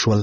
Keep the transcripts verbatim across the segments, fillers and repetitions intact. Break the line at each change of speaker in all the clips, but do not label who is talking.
شول.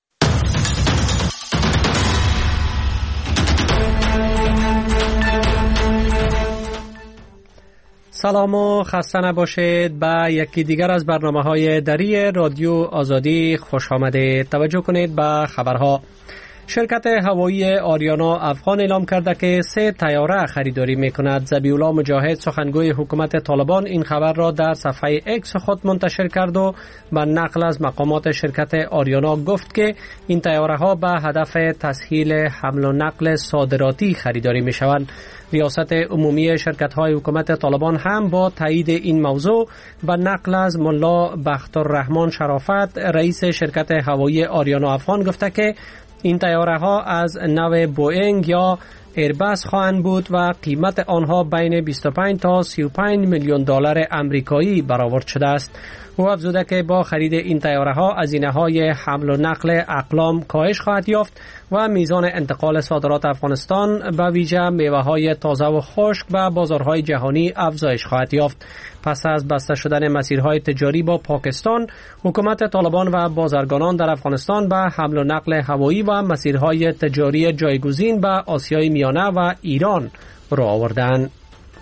سلام و خسته نباشید. به یکی دیگر از برنامه‌های دری رادیو آزادی خوش آمدید. توجه کنید به خبرها. شرکت هوایی آریانا افغان اعلام کرده که سه طیاره خریداری میکند. ذبیح الله مجاهد سخنگوی حکومت طالبان این خبر را در صفحه اکس خود منتشر کرد و به نقل از مقامات شرکت آریانا گفت که این طیاره ها به هدف تسهیل حمل و نقل صادراتی خریداری می شوند. ریاست عمومی شرکت های حکومت طالبان هم با تایید این موضوع به نقل از ملا بختالرحمن شرافت رئیس شرکت هوایی آریانا افغان گفته که این طیاره ها از نوع بوئینگ یا ایربس خواهند بود و قیمت آنها بین بیست و پنج تا سی و پنج میلیون دلار آمریکایی برآورد شده است. او افزوده که با خرید این طیاره ها هزینه های حمل و نقل اقلام کاهش خواهد یافت و میزان انتقال صادرات افغانستان به ویژه میوه های تازه و خشک به بازارهای جهانی افزایش خواهد یافت. پس از بسته شدن مسیرهای تجاری با پاکستان، حکومت طالبان و بازرگانان در افغانستان به حمل و نقل هوایی و مسیرهای تجاری جایگزین به آسیای میانه و ایران رو آوردند.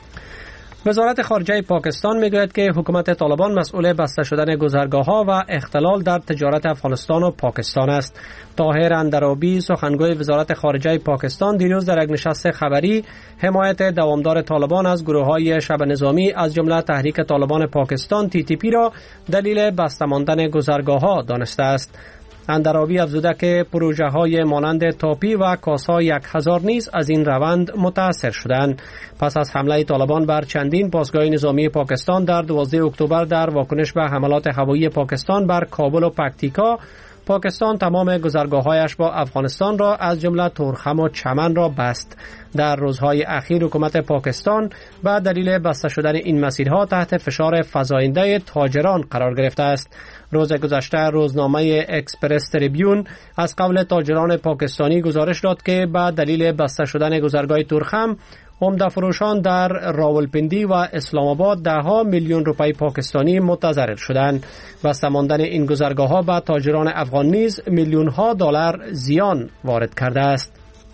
وزارت خارجه پاکستان میگوید که حکومت طالبان مسئول بسته شدن گذرگاه‌ها و اختلال در تجارت افغانستان و پاکستان است. طاهر اندرابی سخنگوی وزارت خارجه پاکستان دیروز در یک نشست خبری حمایت دوامدار طالبان از گروه‌های شبه نظامی از جمله تحریک طالبان پاکستان تی تی پی را دلیل بسته ماندن گذرگاه‌ها دانسته است. اندرابی افزوده که پروژه های مانند تاپی و کاسا یک هزار نیز از این روند متاثر شدند. پس از حمله طالبان بر چندین پاسگاه نظامی پاکستان در دوازده اکتبر در واکنش به حملات هوایی پاکستان بر کابل و پکتیکا، پاکستان تمام گذرگاه‌هایش با افغانستان را از جمله تورخم و چمن را بست. در روزهای اخیر حکومت پاکستان به دلیل بسته شدن این مسیرها تحت فشار فزاینده تاجران قرار گرفته است. روز گذشته روزنامه اکسپرس تریبیون از قول تاجران پاکستانی گزارش داد که به دلیل بسته شدن گذرگاه تورخم، عمده فروشان در راولپندی و اسلام آباد ده ها میلیون روپی پاکستانی متضرر شدند. بسته ماندن این گذرگاه ها به تاجران افغان نیز میلیون ها دلار زیان وارد کرده است.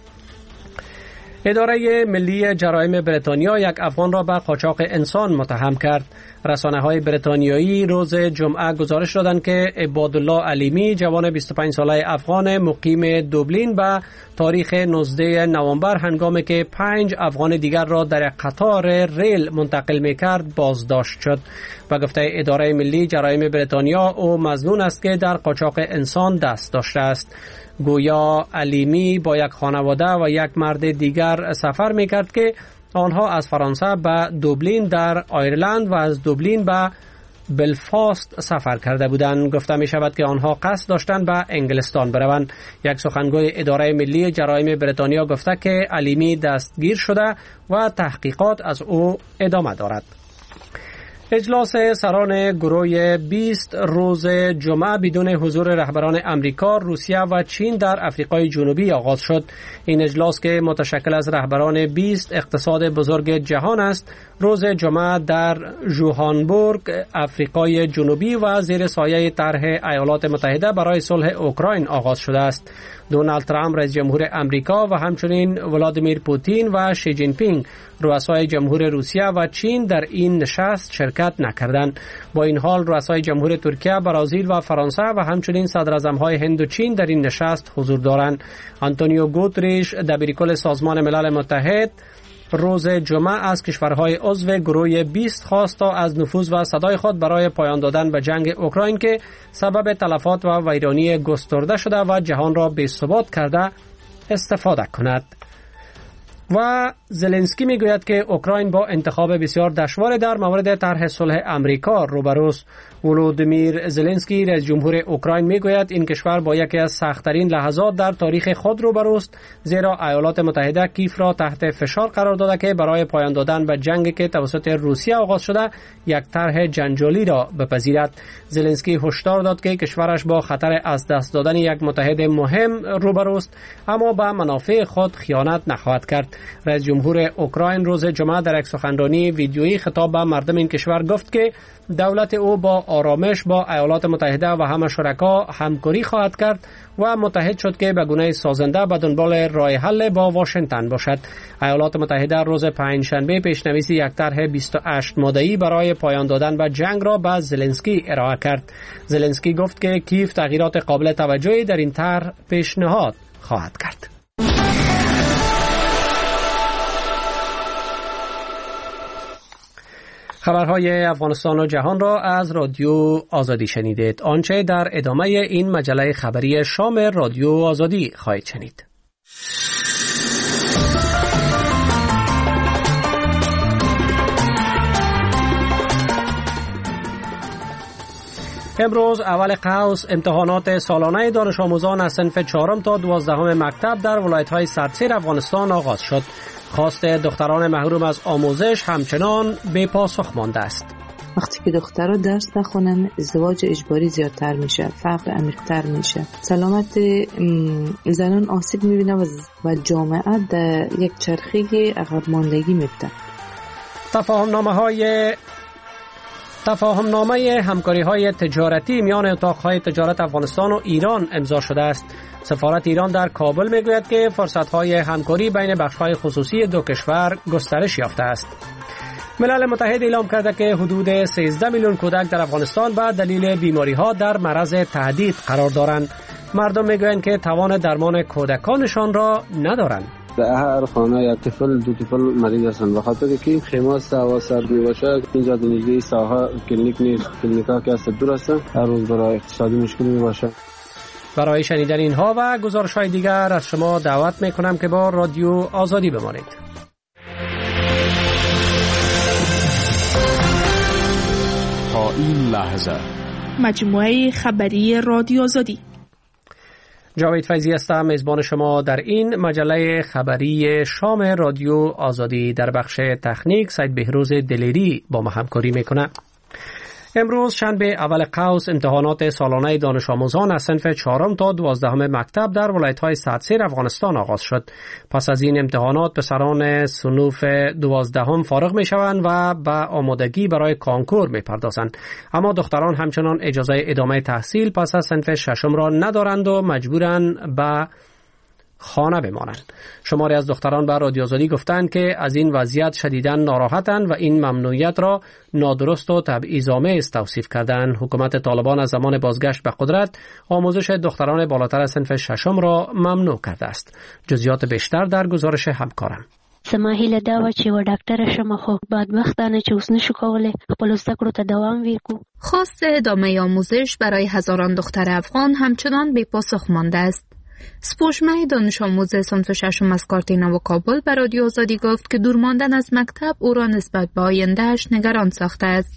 اداره ملی جرایم بریتانیا یک افغان را به قاچاق انسان متهم کرد. رسانه‌های بریتانیایی روز جمعه گزارش دادند که عبادالله علیمی جوان بیست و پنج ساله افغان مقیم دوبلین به تاریخ نوزده نوامبر هنگامی که پنج افغان دیگر را در قطار ریل منتقل می‌کرد بازداشت شد. و گفته اداره ملی جرایم بریتانیا او مظنون است که در قاچاق انسان دست داشته است. گویا علیمی با یک خانواده و یک مرد دیگر سفر می‌کرد که آنها از فرانسه به دوبلین در آیرلند و از دوبلین به بلفاست سفر کرده بودند. گفته می شود که آنها قصد داشتند به انگلستان بروند. یک سخنگوی اداره ملی جرایم بریتانیا گفته که علیمی دستگیر شده و تحقیقات از او ادامه دارد. اجلاس سران گروه بیست روز جمعه بدون حضور رهبران امریکا، روسیه و چین در آفریقای جنوبی آغاز شد. این اجلاس که متشکل از رهبران بیست اقتصاد بزرگ جهان است، روز جمعه در ژوهانسبورگ، آفریقای جنوبی و زیر سایه طرح ایالات متحده برای صلح اوکراین آغاز شده است. دونالد ترامپ رئیس جمهور امریکا و همچنین ولادیمیر پوتین و شی جین پینگ رؤسای جمهور روسیه و چین در این نشست شرکت نکردند. با این حال رؤسای جمهور ترکیه، برزیل و فرانسه و همچنین صدراعظم‌های هند و چین در این نشست حضور دارند. آنتونیو گوتریش دبیرکل سازمان ملل متحد روز جمعه از کشورهای عضو گروه بیست خواست تا از نفوذ و صدای خود برای پایان دادن به جنگ اوکراین که سبب تلفات و ویرانی گسترده شده و جهان را بی‌ثبات کرده استفاده کند. و زلنسکی میگوید که اوکراین با انتخاب بسیار دشوار در مورد طرح صلح امریکا روبروست. ولودیمیر زلنسکی رئیس جمهور اوکراین میگوید این کشور با یکی از سخت‌ترین لحظات در تاریخ خود روبروست، زیرا ایالات متحده کیف را تحت فشار قرار داده که برای پایان دادن به جنگی که توسط روسیه آغاز شده یک طرح جنجالی را بپذیرد. زلنسکی هشدار داد که کشورش با خطر از دست دادن یک متحد مهم روبروست، اما به منافع خود خیانت نخواهد کرد. رئیس جمهور اوکراین روز جمعه در یک سخنرانی ویدیویی خطاب به مردم این کشور گفت که دولت او با آرامش با ایالات متحده و همه شرکا همکاری خواهد کرد و متحد شد که به گونه سازنده به دنبال راه حل با واشنگتن باشد. ایالات متحده روز پنجشنبه پیشنویس یک طرح بیست و هشت ماده‌ای برای پایان دادن به جنگ را به زلنسکی ارائه کرد. زلنسکی گفت که کیف تغییرات قابل توجهی در این طرح پیشنهاد خواهد کرد. خبرهای افغانستان و جهان را از رادیو آزادی شنیدید. آنچه در ادامه این مجله خبری شام رادیو آزادی خواهید شنید. امروز اول قوس امتحانات سالانه دانش آموزان از صنف چهارم تا دوازدهم مکتب در ولایت‌های سراسر افغانستان آغاز شد. خواست دختران محروم از آموزش همچنان بے پاسخ مانده است.
وقتی که دخترها درس نخونن ازدواج اجباری زیادتر میشه، فقر عمیق‌تر میشه، سلامت زنان آسیب میبینه و جامعه در یک چرخه عقب ماندگی میفته.
تفاهم نامه های تفاهم نامه همکاری های تجارتی میان اتاقهای تجارت افغانستان و ایران امضا شده است. سفارت ایران در کابل میگوید که فرصت های همکاری بین بخش های خصوصی دو کشور گسترش یافته است. ملل متحد اعلام کرده که حدود سیزده میلیون کودک در افغانستان به دلیل بیماری ها در معرض تهدید قرار دارند. مردم میگویند که توان درمان کودکانشان را ندارند.
در هر خانه یک طفل دو طفل مریض هستند، بخاطر که خیمه است و سرد میباشه. اینجا در نزدیک ساحه کلینیک نیست، کلینیکا که است دور است، هر روز برای اقتصادی مشکل میباشه.
برای شنیدن اینها و گزارش‌های دیگر از شما دعوت میکنم که با رادیو آزادی بمانید.
تا این لحظه
مجموعه خبری رادیو آزادی.
جاوید فیضی هستم، میزبان شما در این مجله خبری شام رادیو آزادی. در بخش تکنیک سید بهروز دلیری با ما همکاری میکنه. امروز شنبه اول قوس امتحانات سالانه دانش آموزان از صنف چهارم تا دوازدهم مکتب در ولایت‌های سراسر افغانستان آغاز شد. پس از این امتحانات پسران صنوف دوازدهم فارغ میشوند و به آمادگی برای کانکور میپردازند. اما دختران همچنان اجازه ادامه تحصیل پس از صنف ششم را ندارند و مجبورند به خانه بمانند. شماری از دختران به رادیو آزادی گفتند که از این وضعیت شدیداً ناراحتند و این ممنوعیت را نادرست و تبعیض‌آمیز توصیف کردند. حکومت طالبان از زمان بازگشت به قدرت آموزش دختران بالاتر از صنف ششم را ممنوع کرده است. جزئیات بیشتر در گزارش همکارم.
زما هیله دا و چې و ډاکټره شم، خو بدبختانه چې اوس نشو کولی خپل زده کړو ته دوام ورکړو.
خواست ادامه آموزش برای هزاران دختر افغان همچنان بی پاسخ مانده است. سپوشمه دانش آموز صنف ششم از کارتینا و کابل به رادیو آزادی گفت که دور ماندن از مکتب او را نسبت به آینده‌اش نگران ساخته است.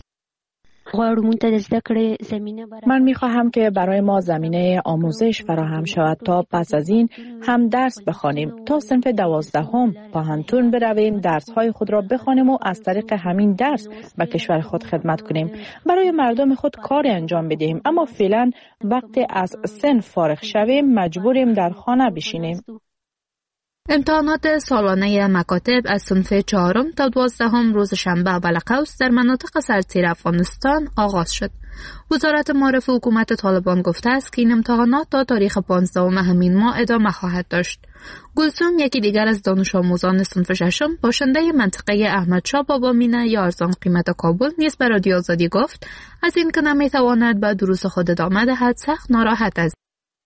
من میخواهم که برای ما زمینه آموزش فراهم شود تا پس از این هم درس بخوانیم، تا صنف دوازدهم پاهنتون برویم، درسهای خود را بخوانیم و از طریق همین درس به کشور خود خدمت کنیم، برای مردم خود کار انجام بدهیم. اما فعلا وقتی از صنف فارغ شویم مجبوریم در خانه بشینیم.
امتحانات سالانه مکاتب از صنف چهارم تا دوازدهم روز شنبه اول قوس در مناطق سراسر افغانستان آغاز شد. وزارت معارف حکومت طالبان گفته است که این امتحانات تا تاریخ پانزدهم همین ماه ادامه خواهد داشت. گلسوم، یکی دیگر از دانش آموزان صنف ششم، باشنده منطقه احمدشاه بابا مینه یا ارزان قیمت کابل، نیز به رادیو آزادی گفت از این که نمیتواند به دروس خود ادامه دهد سخت ناراحت است.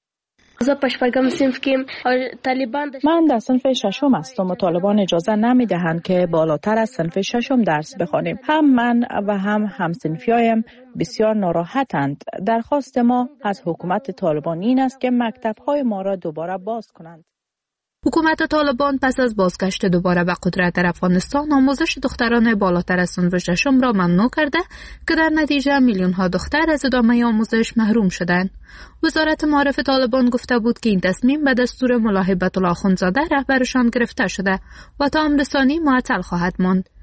من در صنف ششم هستم و طالبان اجازه نمی دهند که بالاتر از صنف ششم درس بخوانیم. هم من و هم همصنفیایم بسیار ناراحتند. درخواست ما از حکومت طالبان این است که مکتب‌های ما را دوباره باز کنند.
حکومت طالبان پس از بازگشت دوباره به قدرت در افغانستان آموزش دختران بالاتر از صنف ششم را ممنوع کرده که در نتیجه میلیون ها دختر از ادامه آموزش محروم شدند. وزارت معارف طالبان گفته بود که این تصمیم به دستور ملا هیبت الله اخوندزاده رهبرشان گرفته شده و تا امر ثانی معطل خواهد ماند.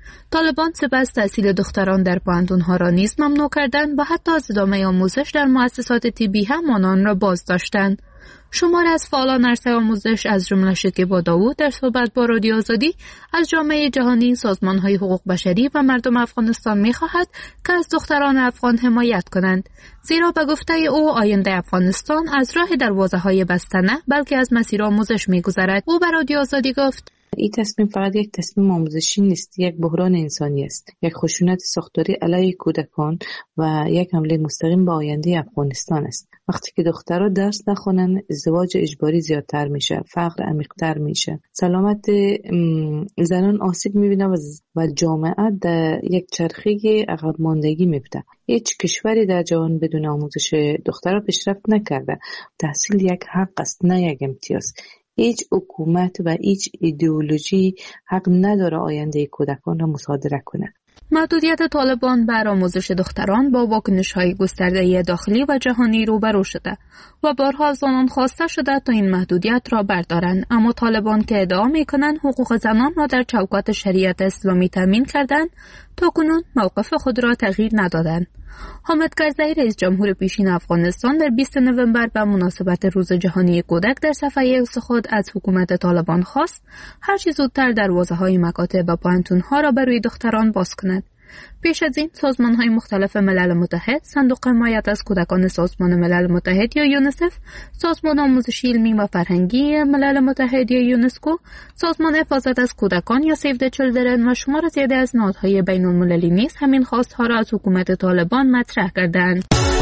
طالبان سپس تحصیل دختران در پوهنتون‌ها را نیز ممنوع کردند و حتی از ادامه آموزش در مؤسسات طبی هم آنان را بازداشتند. شماری از فعالان عرصه آموزش از جمله شکیبا داوود در صحبت با رادیو آزادی از جامعه جهانی، سازمان‌های حقوق بشری و مردم افغانستان می‌خواهد که از دختران افغان حمایت کنند، زیرا به گفته او آینده افغانستان از راه دروازه‌های بسته نه بلکه از مسیر آموزش می‌گذرد. او به رادیو آزادی گفت:
این تصمیم فقط یک تصمیم آموزشی نیست، یک بحران انسانی است، یک خشونت ساختاری علیه کودکان و یک حمله مستقیم به آینده افغانستان است. وقتی که دخترها درس نخونن، ازدواج اجباری زیادتر میشه، فقر عمیق‌تر میشه، سلامت زنان آسیب میبینه و جامعه در یک چرخه عقب ماندگی میفته. هیچ کشوری در جهان بدون آموزش دخترها پیشرفت نکرده. تحصیل یک حق است، نه یک امتیاز. هیچ حکومت و هیچ ایدئولوژی حق نداره آینده کودکان را مصادره کنه.
محدودیت طالبان بر آموزش دختران با واکنش‌های گسترده داخلی و جهانی روبرو شده و بارها از آنان خواسته شده تا این محدودیت را بردارند، اما طالبان که ادعا می‌کنند حقوق زنان را در چوکات شریعت اسلامی تامین کردند، تاکنون موقف خود را تغییر ندادند. حامد کرزی رئیس جمهور پیشین افغانستان در بیست نوامبر به مناسبت روز جهانی کودک در صفحه ایکس خود از حکومت طالبان خواست هر چه زودتر دروازه‌های مکاتب و پوهنتون‌ها را برای دختران باز کند. پیش از این سازمان‌های مختلف ملل متحد، صندوق حمایت از کودکان سازمان ملل متحد یا یونیسف، سازمان آموزشی علمی و فرهنگی ملل متحد یا یونسکو، سازمان حفاظت از کودکان یا سیو د چیلدرن و شمار زیادی از نهادهای بین‌المللی نیز همین خواست‌ها را از حکومت طالبان مطرح کردند.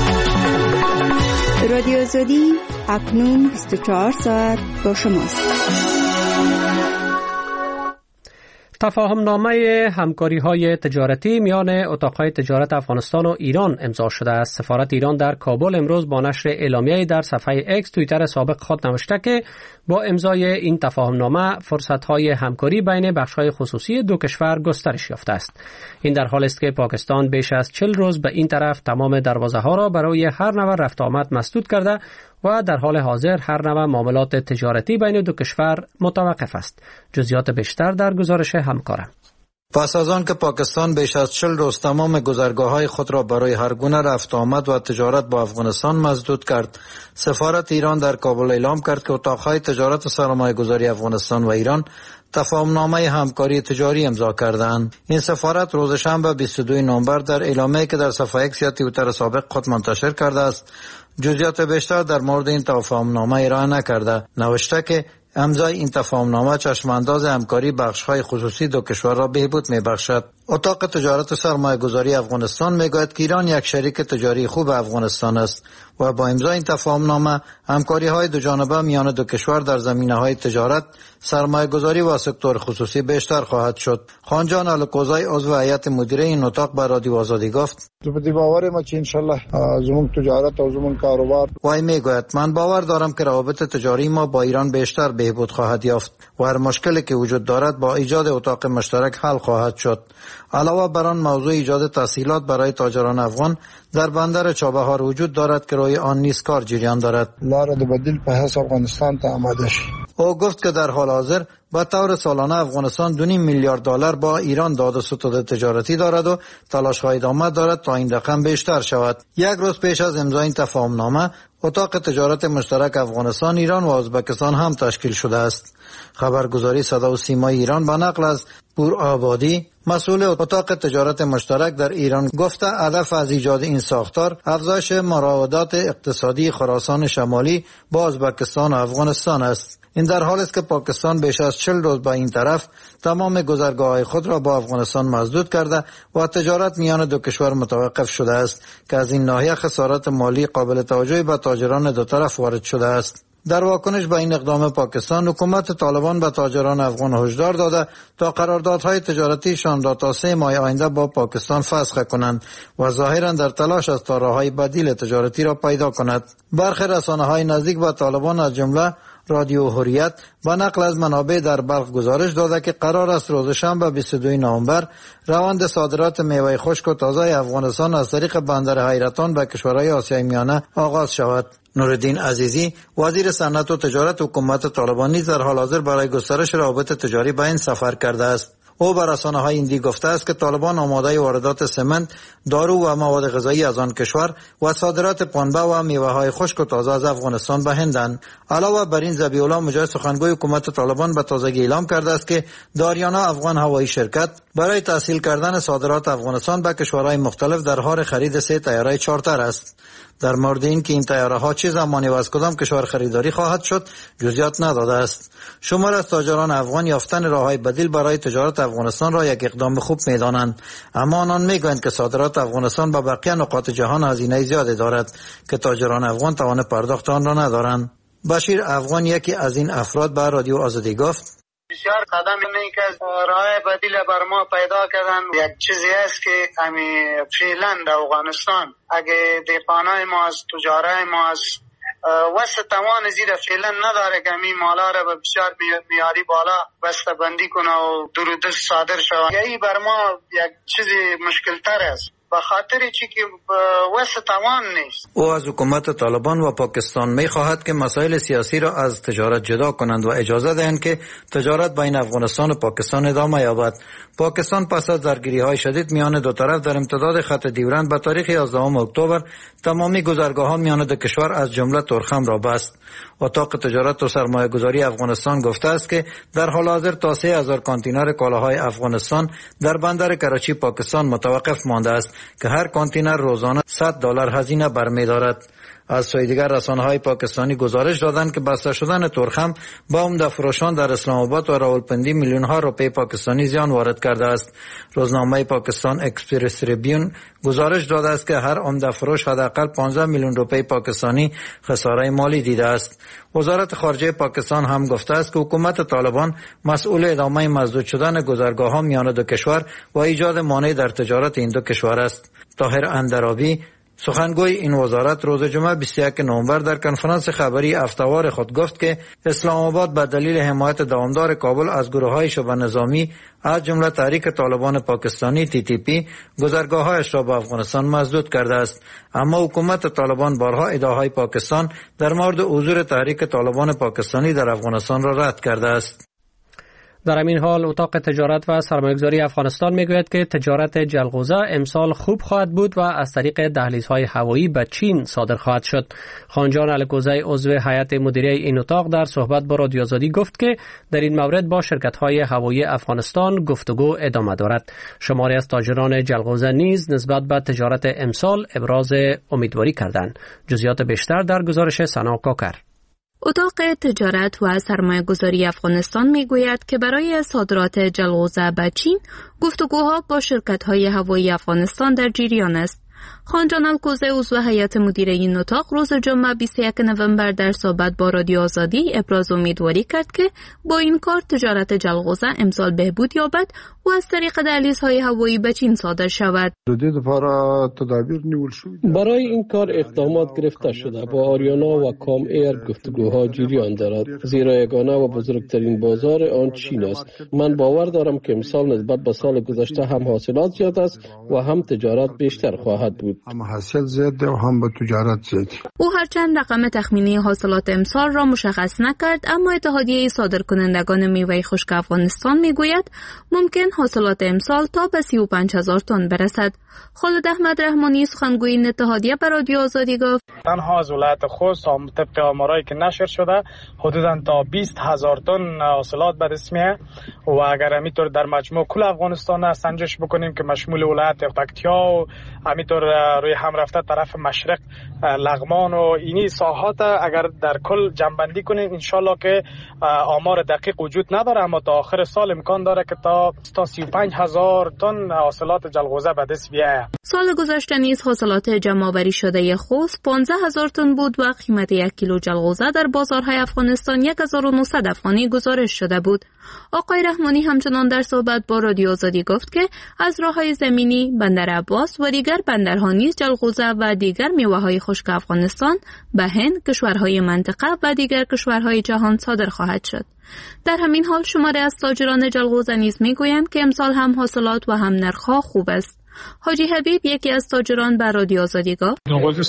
رادیو آزادی اکنون بیست و چهار ساعت با شماست.
تفاهمنامه همکاری‌های تجارتی میان اتاق‌های تجارت افغانستان و ایران امضا شده است. سفارت ایران در کابل امروز با نشر اعلامیه‌ای در صفحه اکس توییتر سابق خود نوشته که با امضای این تفاهمنامه فرصت‌های همکاری بین بخش‌های خصوصی دو کشور گسترش یافته است. این در حالی است که پاکستان بیش از چهل روز به این طرف تمام دروازه‌ها را برای هر نوع رفت آمد مسدود کرده و در حال حاضر هر نوع معاملات تجارتی بین دو کشور متوقف است. جزئیات بیشتر در گزارش همکارم.
پس از آن که پاکستان بیش از چهل روز تمام گذرگاه‌های خود را برای هر گونه رفت آمد و تجارت با افغانستان مسدود کرد، سفارت ایران در کابل اعلام کرد که اتاق‌های تجارت و سرمایه‌گذاری افغانستان و ایران تفاهمنامه همکاری تجاری امضا کردند. این سفارت روز شنبه بیست و دو نوامبر در اعلامیه‌ای که در صفحه اکس یا توییتر سابق خود منتشر کرده است، جزئیات بیشتر در مورد این تفاهمنامه ارائه نکرده. نوشته که امضای این تفاهمنامه چشمانداز همکاری بخش‌های خصوصی دو کشور را بهبود می‌بخشد. اتاق تجارت و سرمایه‌گذاری افغانستان می‌گوید که ایران یک شریک تجاری خوب افغانستان است و با امضای این تفاهمنامه همکاری‌های دو جانبه میان دو کشور در زمینه‌های تجارت، سرمایه‌گذاری و سکتور خصوصی بیشتر خواهد شد. خانجان الکوزی عضو هیئت مدیره این اتاق به رادیو آزادی گفت:
په باور ما چې ان شاء الله زموږ تجارت او زموږ کاروبار
وای میگوید من باور دارم که روابط تجاری ما با ایران بیشتر بهبود خواهد یافت و هر مشکلی که وجود دارد با ایجاد اتاق مشترک حل خواهد شد. علاوه بر آن موضوع ایجاد تسهیلات برای تاجران افغان در بندر چابهار وجود دارد که روی آن نیز کار جریان دارد.
لار د بدیل په حساب افغانستان ته آماده شي.
او گفت که در حال حاضر به طور سالانه افغانستان دو نیم میلیارد دلار با ایران داد و ستد تجارتی دارد و تلاش‌های ادامه دارد تا این رقم بیشتر شود. یک روز پیش از امضای این تفاهمنامه، اتاق تجارت مشترک افغانستان، ایران و ازبکستان هم تشکیل شده است. خبرگزاری صدا و سیمای ایران به نقل از پور آبادی، مسئول اتاق تجارت مشترک در ایران، گفته هدف از ایجاد این ساختار افزایش مراودات اقتصادی خراسان شمالی با ازبکستان و افغانستان است. این در حالی است که پاکستان بیش از چهل روز با این طرف تمام گذرگاه‌های خود را با افغانستان مسدود کرده و تجارت میان دو کشور متوقف شده است که از این ناحیه خسارات مالی قابل توجهی به تاجران دو طرف وارد شده است. در واکنش به این اقدام پاکستان، حکومت طالبان به تاجران افغان هشدار داده تا قراردادهای تجارتیشان را تا سه ماه آینده با پاکستان فسخ کنند و ظاهرا در تلاش است تا راههای بدیل تجارتی را پیدا کند. برخی رسانه‌های نزدیک به طالبان از جمله رادیو حریت با نقل از منابع در بلخ گزارش داده که قرار است روز شنبه بیست و دو نوامبر روند صادرات میوه خشک و تازه افغانستان از طریق بندر حیرتان به کشورهای آسیای میانه آغاز شود. نورالدین عزیزی، وزیر صنعت و تجارت حکومت طالبان، نیز در حال حاضر برای گسترش روابط تجاری به این سفر کرده است. او بر رسانه‌های هندی گفته است که طالبان آماده واردات سمنت، دارو و مواد غذایی از آن کشور و صادرات پنبه و میوه‌های خشک و تازه از افغانستان به هندند. علاوه بر این ذبیح الله مجاهد سخنگوی حکومت طالبان به تازگی اعلام کرده است که داریانا افغان هوایی شرکت برای تسهیل کردن صادرات افغانستان به کشورهای مختلف در حال خرید سه طیاره چارتر است. در مورد این که این طیاره ها چه زمانی و از کدام کشور خریداری خواهد شد جزئیات نداده است. شمار از تاجران افغان یافتن راههای بدیل برای تجارت افغانستان را یک اقدام خوب می‌دانند، اما آنان می‌گویند که صادرات افغانستان به بقیه نقاط جهان هزینه زیادی دارد که تاجران افغان توان پرداخت آن را ندارند. بشیر افغان یکی از این افراد به رادیو آزادی گفت:
بسیار قدم اینه که راه بدیل بر ما پیدا کردن. یک چیزی است که همی فعلا در افغانستان اگه دیقانای ما از تجارای ما از وسط توان زیر فعلا نداره که همین مالا را به بسیار میاری بالا بسته بندی کنه و درودست صادر شود. یهی بر ما یک چیزی مشکل تر است به خاطر چی که وسط توان نیست.
او از حکومت طالبان و پاکستان می خواهد که مسائل سیاسی را از تجارت جدا کنند و اجازه دهند که تجارت بین افغانستان و پاکستان ادامه یابد. پاکستان پس از درگیری‌های شدید میان دو طرف در امتداد خط ډیورند به تاریخ یازدهم اکتبر تمامی گذرگاه‌ها میان دو کشور از جمله تورخم را بست. اتاق تجارت و سرمایه‌گذاری افغانستان گفته است که در حال حاضر تا سه هزار کانتینر کالاهای افغانستان در بندر کراچی پاکستان متوقف مانده است که هر کانتینر روزانه صد دلار هزینه برمی‌دارد. از سوی دیگر رسانه‌های پاکستانی گزارش دادند که بسته شدن تورخم با عمده فروشان در اسلام آباد و راولپندی میلیون ها روپیه پاکستانی زیان وارد کرده است. روزنامه پاکستان اکسپرس تریبیون گزارش داده است که هر عمده فروش حداقل پانزده میلیون روپیه پاکستانی خساره مالی دیده است. وزارت خارجه پاکستان هم گفته است که حکومت طالبان مسئول ادامه مسدود شدن گذرگاه‌ها میان دو کشور و ایجاد مانع در تجارت این دو کشور است. طاهر اندرابی سخنگوی این وزارت روز جمعه بیست و یکم نوامبر در کنفرانس خبری هفته‌وار خود گفت که اسلام آباد به دلیل حمایت دوامدار کابل از گروه‌های شبه نظامی از جمله تحریک طالبان پاکستانی تی تی پی گذرگاه‌هایش را به افغانستان مسدود کرده است. اما حکومت طالبان بارها ادعاهای پاکستان در مورد حضور تحریک طالبان پاکستانی در افغانستان را رد کرده است.
در همین حال اتاق تجارت و سرمایه‌گذاری افغانستان میگوید که تجارت جلغوزه امسال خوب خواهد بود و از طریق دهلیزهای هوایی به چین صادر خواهد شد. خانجان الکوزی عضو هیئت مدیره این اتاق در صحبت با رادیو آزادی گفت که در این مورد با شرکت‌های هوایی افغانستان گفتگو ادامه دارد. شماری از تاجران جلغوزه نیز نسبت به تجارت امسال ابراز امیدواری کردند. جزئیات بیشتر در گزارش سنا کاکر.
اتاق تجارت و سرمایه‌گذاری افغانستان میگوید که برای صادرات جلغوزه به چین گفتگوها با شرکت‌های هوایی افغانستان در جریان است. خانجان الکوزی عضو هیئت مدیره این اتاق روز جمعه بیست و یکم نوامبر در صحبت با رادیو آزادی ابراز امیدواری کرد که با این کار تجارت جلغوزه امسال بهبود یابد و از طریق دهلیزهای هوایی به چین صادر شود.
برای این کار اقدامات گرفته شده. با آریانا و کام ایر گفتگوها جریان دارد، زیرا یگانه و بزرگترین بازار آن چین است. من باور دارم که امسال نسبت به سال گذشته هم حاصلات زیاد است و هم تجارت بیشتر خواهد بود.
هم حاصل زیاد و هم به تجارت زیاد.
او هرچند رقم تخمینی حاصلات امسال را مشخص نکرد، اما اتحادیه صادرکنندگان میوه خشک افغانستان میگوید ممکن حاصلات امسال تا به سی و پنج هزار تن برسد. خالد احمد رحمانی سخنگوی این اتحادیه به رادیو آزادی گفت
تنها از ولایت خوست طبق آمارایی که نشر شده حدوداً تا بیست هزار تن حاصلات به دست میاد و اگر همینطور در مجموع کل افغانستان سنجش بکنیم که مشمول ولایت پکتیا و همینطور روی هم رفته طرف مشرق لغمان و اینی ساحات اگر در کل جمع‌بندی کنیم انشالله که آمار دقیق وجود نداره، اما تا آخر سال امکان داره که تا تا سی و پنج هزار تن حاصلات جلغوزه به دست بیاید.
سال گذشته نیز حاصلات جمع‌آوری شده خوست پانزده هزار تن بود و قیمت یک کیلو جلغوزه در بازارهای افغانستان یک هزار و نهصد افغانی گزارش شده بود. آقای رحمانی همچنان در صحبت با رادیو آزادی گفت که از راههای زمینی بندر عباس و دیگر بندرها نیز جلغوزه و دیگر میوه‌های خشک افغانستان به هند، کشورهای منطقه و دیگر کشورهای جهان صادر خواهد شد. در همین حال شماری از تاجران جلغوزه نیز میگویند که امسال هم حاصلات و هم نرخ‌ها خوب است. حاجی حبیب یکی از تاجران به رادیو آزادی گفت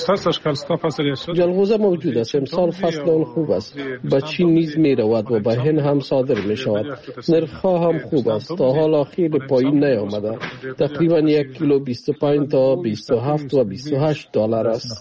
جلغوزه موجود است. امسال فصل آن خوب است. به چین نیز می رود و به هند هم صادر می شود. نرخ‌ها هم خوب است. تا حالا خیلی پایین نیامده. تقریبا یک کیلو بیست و پنج تا بیست و هفت و بیست و هشت دلار است.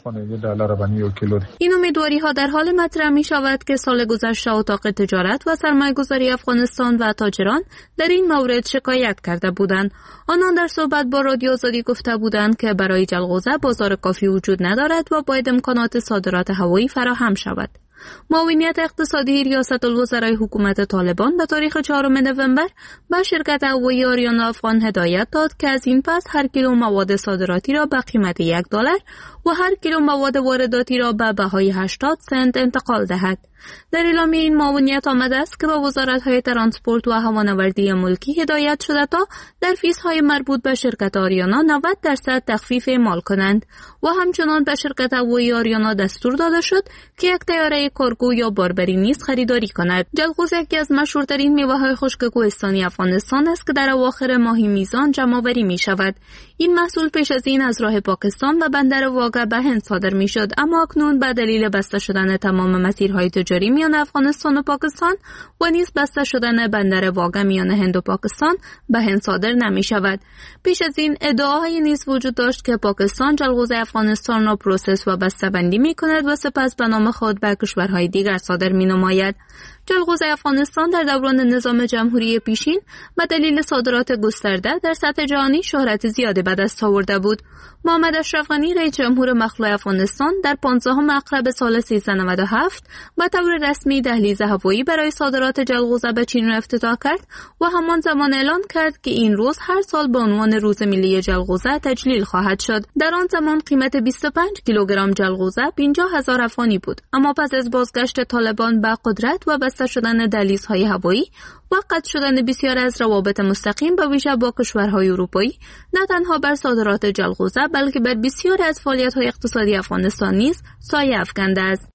این امیدواری ها در حال مطرح می شود که سال گذشته اتاق تجارت و سرمایه گذاری افغانستان و تاجران در این مورد شکایت کرده بودند. آنان در صحبت با رادیو آزادی گفته بودند که برای جلغوزه بازار کافی وجود ندارد و باید امکانات صادرات هوایی فراهم شود. معاونیت اقتصادی ریاست الوزرای حکومت طالبان به تاریخ چهارم نوامبر به شرکت هوایی آریانا افغان هدایت داد که از این پس هر کیلو مواد صادراتی را به قیمت یک دلار و هر کیلو مواد وارداتی را به بهای هشتاد سنت انتقال دهد. در اعلامیه این معاونیت آمده است که به وزارت‌های ترانسپورت و هوانوردی ملکی هدایت شده تا در فیس‌های مربوط به شرکت آریانا نود درصد تخفیف اعمال کنند و همچنان به شرکت هوایی آریانا دستور داده شد که یک طیاره کارگو یا باربری نیز خریداری کند. جلغوزه یکی از مشهورترین میوه‌های خشک کوهستانی افغانستان است که در اواخر ماه میزان جمع‌آوری می‌شود. این محصول پیش از این از راه پاکستان و بندر واگه به هند صادر می‌شد، اما اکنون به دلیل بسته شدن تمام مسیرهای تجاری میان افغانستان و پاکستان و نیز بسته شدن بندر واگه میان هند و پاکستان به هند صادر نمی‌شود. پیش از این ادعاهای نیز وجود داشت که پاکستان جلغوزه افغانستان را پروسس و بسته‌بندی می‌کند و سپس به نام خود به کشورهای دیگر صادر می‌نماید. جلغوزه افغانستان در دوران نظام جمهوری پیشین به دلیل صادرات گسترده در سطح جهانی شهرت زیادی به دست آورده بود. محمد اشرف غنی رئیس جمهور مخلوع افغانستان در پانزدهم اکتبر سال سیزده نود و هفت به طور رسمی دهلیز هوایی برای صادرات جلغوزه به چین را افتتاح کرد و همان زمان اعلان کرد که این روز هر سال به عنوان روز ملی جلغوزه تجلیل خواهد شد. در آن زمان قیمت بیست و پنج کیلوگرم جلغوزه پنجاه هزار افغانی بود، اما پس از بازگشت طالبان به قدرت و بسته شدن دهلیزهای هوایی و قطع شدن بسیار از روابط مستقیم به ویژه با کشورهای اروپایی، نه تنها بر صادرات جلغوزه بلکه بر بسیاری از فعالیت‌های اقتصادی افغانستان نیز سایه افکنده است.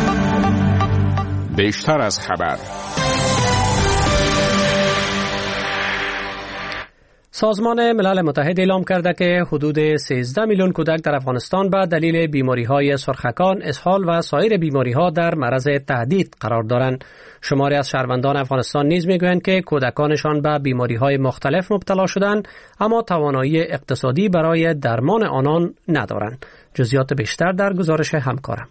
بیشتر از خبر.
سازمان ملل متحد اعلام کرده که حدود سیزده میلیون کودک در افغانستان به دلیل بیماری‌های سرخکان، اسهال و سایر بیماری‌ها در معرض تهدید قرار دارند. شماری از شهروندان افغانستان نیز می‌گویند که کودکانشان به بیماری‌های مختلف مبتلا شدند، اما توانایی اقتصادی برای درمان آنان ندارند. جزئیات بیشتر در گزارش همکارم.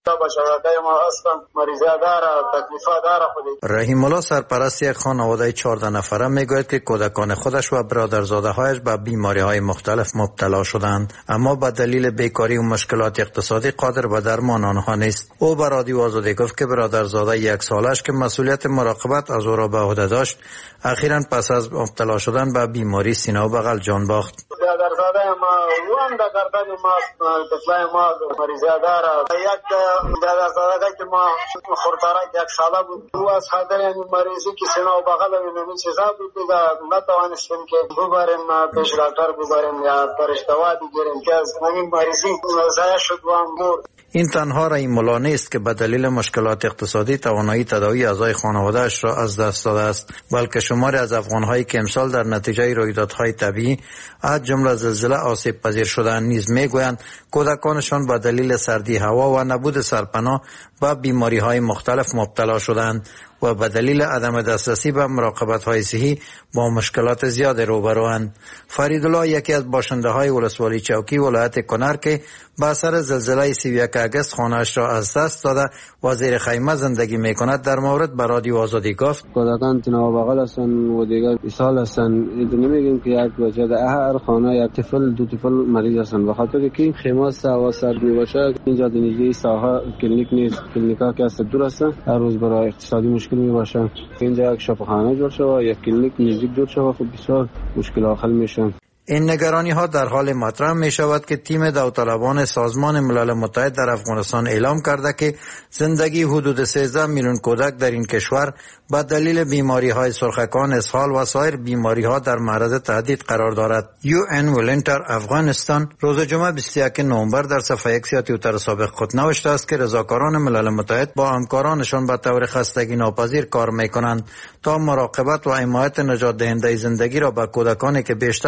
رحیم الله سرپرست یک خانواده چهارده نفره میگوید که کودکان خودش و برادرزاده هایش به بیماری های مختلف مبتلا شدند، اما به دلیل بیکاری و مشکلات اقتصادی قادر به درمان آنها نیست. او به رادیو آزادی گفت که برادرزاده یک سالش که مسئولیت مراقبت از او را به عهده داشت، اخیراً پس از مبتلا شدن به بیماری سینه و بغل جان باخت.
برادرزاده ما وام در گردن ما طفلای ما مریضی داره. یک برادرزاده که ما خورتارک یک ساله بود، او از خاطر این مریضی که سینه و بغل این چیزا بود دیگه نتوانستیم که ببریم پیش دکتر ببریم یا برش دوا بگیریم که از این مریضی ضایع شد و مرد.
این تنها رحیم الله نیست که به دلیل مشکلات اقتصادی توانایی تداوی اعضای خانواده‌اش را از دست داده است، بلکه شماری از افغان‌هایی که امسال در نتیجه رویدادهای طبیعی از جمله زلزله آسیب پذیر شدند نیز میگویند کودکانشان به دلیل سردی هوا و نبود سرپناه به بیماری‌های مختلف مبتلا شدند و به دلیل عدم دسترسی به مراقبت‌های صحی با مشکلات زیاد روبروند. فریدالله یکی از باشنده‌های ولسوالی چوکی ولایت کنر که به اثر زلزله سی و یک آگوست خانه‌اش را از دست داده و زیر خیمه زندگی می‌کند در مورد به رادیو آزادی گفت:
کودکان تنها بغل هستند و دیگر اسهال هستند. نمیگیم که یک وجه در هر خانه یک طفل دو طفل مریض هستند، به خاطر که این خیمه است و سرد میباشه. اینجا دیگه ساحه کلینیک نیست، کلینیکا که است دور است، هر روز برای اقتصادی مشکل میباشه. اینجا یک شفاخانه جور شده، یک کلینیک نزدیک جور شده، خب بسیار مشکل حل میشن.
این نگرانی ها در حال مطرح می شود که تیم داوطلبان سازمان ملل متحد در افغانستان اعلام کرده که زندگی حدود سیزده میلیون کودک در این کشور به دلیل بیماری های سرخکان، اسهال و سایر بیماری ها در معرض تهدید قرار دارد. یو ان ولنتر افغانستان روز جمعه بیست و یکم نوامبر در صفحه اکس یا توییتر سابق خود نوشته است که رضاکاران ملل متحد با همکارانشان به طور خستگی ناپذیر کار می کنند تا مراقبت و حمایت نجات دهنده زندگی را به کودکانی که بیشتر نیاز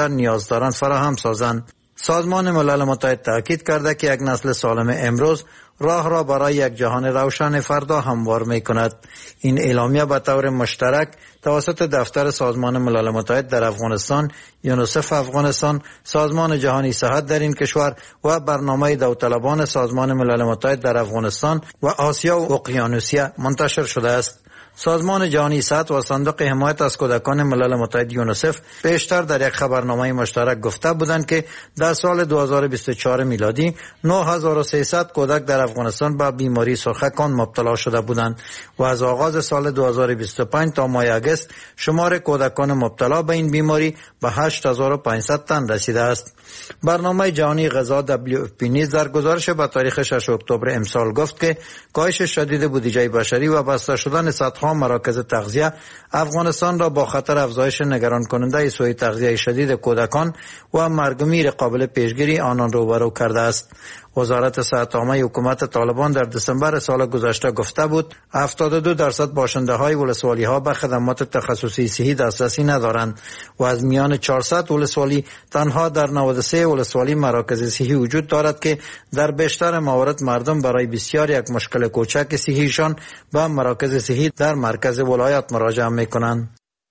پاسداران فراهم سازند. سازمان ملل متحد تاکید کرده که یک نسل سالم امروز راه را برای یک جهان روشن فردا هموار می کند. این اعلامیه به طور مشترک توسط دفتر سازمان ملل متحد در افغانستان، یونیسف افغانستان، سازمان جهانی صحت در این کشور و برنامه داوطلبان سازمان ملل متحد در افغانستان و آسیا و اقیانوسیه منتشر شده است. سازمان جهانی صحت و صندوق حمایت از کودکان ملل متحد یونیسف پیشتر در یک خبرنامه مشترک گفته بودند که در سال دو هزار و بیست و چهار میلادی نه هزار و سیصد کودک در افغانستان به بیماری سرخکان مبتلا شده بودند و از آغاز سال دو هزار و بیست و پنج تا ماه اگست شمار کودکان مبتلا به این بیماری به هشت هزار و پانصد تن رسیده است. برنامه جهانی غذا دبلیو اف پی نیز در گزارش به تاریخ ششم اکتبر امسال گفت که کاهش شدید بودجه بشری و بسته شدن صدها مراکز تغذیه افغانستان را با خطر افزایش نگران کننده سوء تغذیه شدید کودکان و مرگ و میر قابل پیشگیری آنان روبرو کرده است. وزارت صحت عامه حکومت طالبان در دسامبر سال گذشته گفته بود هفتاد و دو درصد باشنده های ولسوالی ها به خدمات تخصصی صحی دسترسی ندارند و از میان چهارصد ولسوالی تنها در نود و سه ولسوالی مراکز صحی وجود دارد که در بیشتر موارد مردم برای بسیار یک مشکل کوچک صحیشان به مراکز صحی در مرکز ولایت مراجعه میکنند.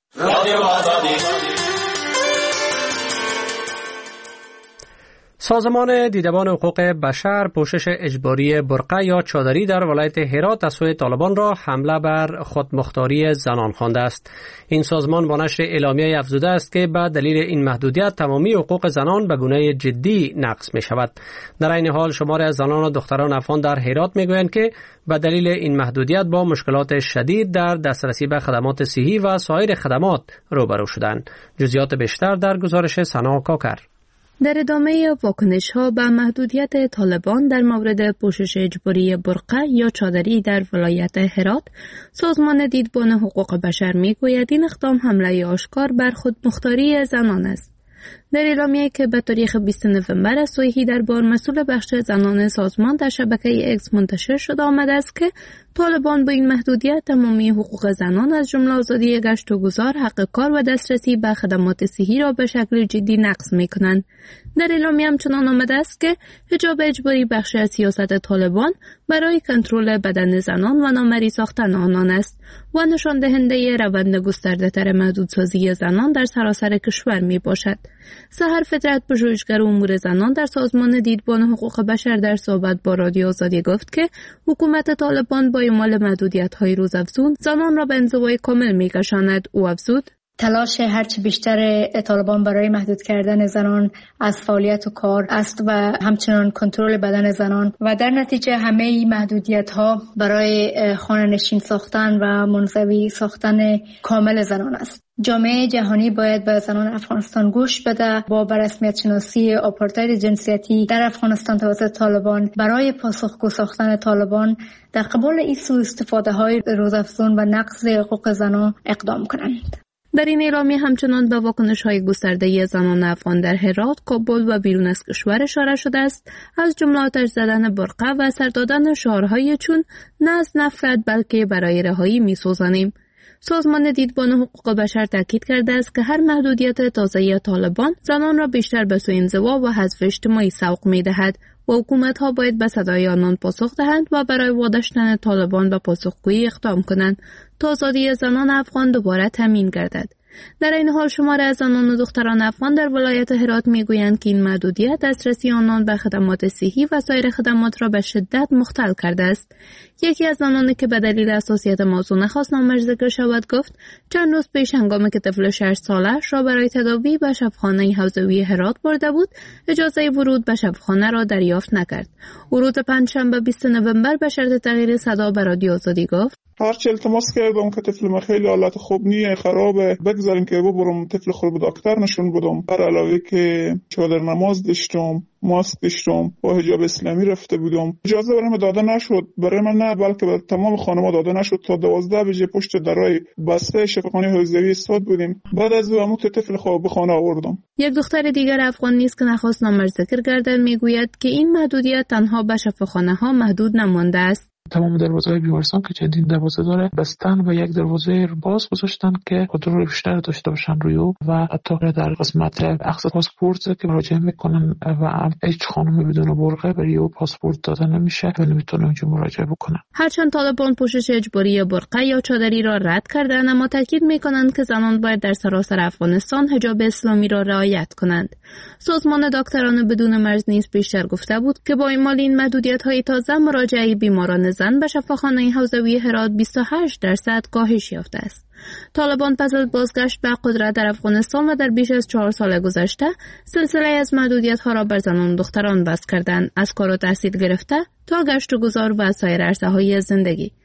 سازمان دیدبان حقوق بشر پوشش اجباری برقع یا چادری در ولایت هرات از سوی طالبان را حمله بر خودمختاری زنان خوانده است. این سازمان با نشر اعلامیه افزوده است که به دلیل این محدودیت تمامی حقوق زنان به گونه جدی نقض می شود. در این حال شمار از زنان و دختران افغان در هرات می گویند که به دلیل این محدودیت با مشکلات شدید در دسترسی به خدمات صحی و سایر خدمات روبرو شدند. جزئیات بیشتر در گزارش سنا کاکر.
در ادامه واکنش ها به محدودیت طالبان در مورد پوشش اجباری برقع یا چادری در ولایت هرات، سازمان دیدبان حقوق بشر می گوید این اقدام حمله آشکار بر خودمختاری زنان است. در اعلامیه که به تاریخ بیست نوامبر از سوی هیدربار مسئول بخش زنان سازمان در شبکه اکس منتشر شده آمده است که طالبان با این محدودیت تمامی حقوق زنان از جمله آزادی گشت و گذار، حق کار و دسترسی به خدمات صحی را به شکل جدی نقض می‌کنند. در اعلامیه همچنان آمده است که حجاب اجباری بخشی از سیاست طالبان برای کنترل بدن زنان و نامری ساختن آنان است و نشان دهنده روند گسترده‌تر محدودسازی زنان در سراسر کشور میباشد. سحر فطرت پژوهشگر امور زنان در سازمان دیدبان حقوق بشر در صحبت با رادیو آزادی گفت که حکومت طالبان با اعمال محدودیت‌های روزافزون زنان را به انزوای کامل می‌کشاند. او افزود:
تلاش هرچی بیشتر طالبان برای محدود کردن زنان از فعالیت و کار است و همچنان کنترل بدن زنان و در نتیجه همه این محدودیت ها برای خانه نشین ساختن و منزوی ساختن کامل زنان است. جامعه جهانی باید به زنان افغانستان گوش بده. با بررسمیت شناسی آپارتاید جنسیتی در افغانستان توسط طالبان برای پاسخگو ساختن طالبان در قبال این سوء استفاده های روزافزون و نقض حقوق زنان اقدام کنند.
در این اعلامیه همچنان به واکنش‌های گسترده زنان افغان در هرات، کابل و بیرون از کشور اشاره شده است، از جمله آتش زدن برقع و سر دادن شعارهای چون نه از نفرت بلکه برای رهایی می‌سوزانیم. سازمان دیدبان حقوق بشر تاکید کرده است که هر محدودیت تازه طالبان زنان را بیشتر به سوی انزوا و حذف اجتماعی سوق می‌دهد و حکومت‌ها باید به صدای آنان پاسخ دهند و برای واداشتن طالبان به پاسخگویی اقدام کنند تا آزادی زنان افغان دوباره تامین گردد. در این حال شمار از زنان و دختران افغان در ولایت هرات میگویند که این محدودیت دسترسی آنان به خدمات صحی و سایر خدمات را به شدت مختل کرده است. یکی از زنانی که به دلیل حساسیت موضوع نخواست نامش ذکر شود گفت چند روز پیش هنگامی که طفل شش سالش را برای تداوی به شفاخانه حوزوی هرات برده بود، اجازه ورود به شفاخانه را دریافت نکرد. او روز پنجشنبه بیست نوامبر به شرط تغییر صدا به رادیو آزادی گفت:
هرچی التماس کردم که طفل ما خیلی حالت خوب نیه، خرابه، بگذارین که ببرم طفل خود به دکتر نشون بدم. بر علاوه که چادر نماز داشتم، ماسک داشتم، با حجاب اسلامی رفته بودم، اجازه برام داده نشد. برای من نه بلکه به تمام خانواده داده نشد. تا دوازده بجه پشت درای بسته شفاخانه حوزوی استاد بودیم. بعد از او عمو طفل خود به خانه آوردم.
یک دختر دیگر افغان نیست که نخواست نامش ذکر گردد میگوید که این محدودیت تنها به شفاخانه ها محدود نمانده است.
تمام دروازه‌های بیمارستان که چندین دروازه داره بستن و یک دروازه باز گذاشتن که کنترل بیشتر داشته باشن روی او و حتی در قسمت اخذ پاسپورت که مراجعه میکنن و هیچ خانمی بدون برقه برای او پاسپورت داده نمیشه و نمیتونه اونجا مراجعه بکنه.
هرچند طالبان پوشش اجباری برقه یا چادری را رد کردند، اما تاکید میکنند که زنان باید در سراسر افغانستان حجاب اسلامی را رعایت کنند. سازمان دکتران بدون مرز نیز بیشتر گفته بود که با اعمال این محدودیت‌های تازه مراجعه بیماران زن به شفاخانه حوزوی هرات بیست و هشت درصد کاهش یافته است. طالبان پس از بازگشت به قدرت در افغانستان و در بیش از چهار سال گذشته سلسله از محدودیت‌ها را بر زنان و دختران بس کردند، از کار و تحصیل گرفته تا گشت و گذار و سایر عرصه‌های زندگی.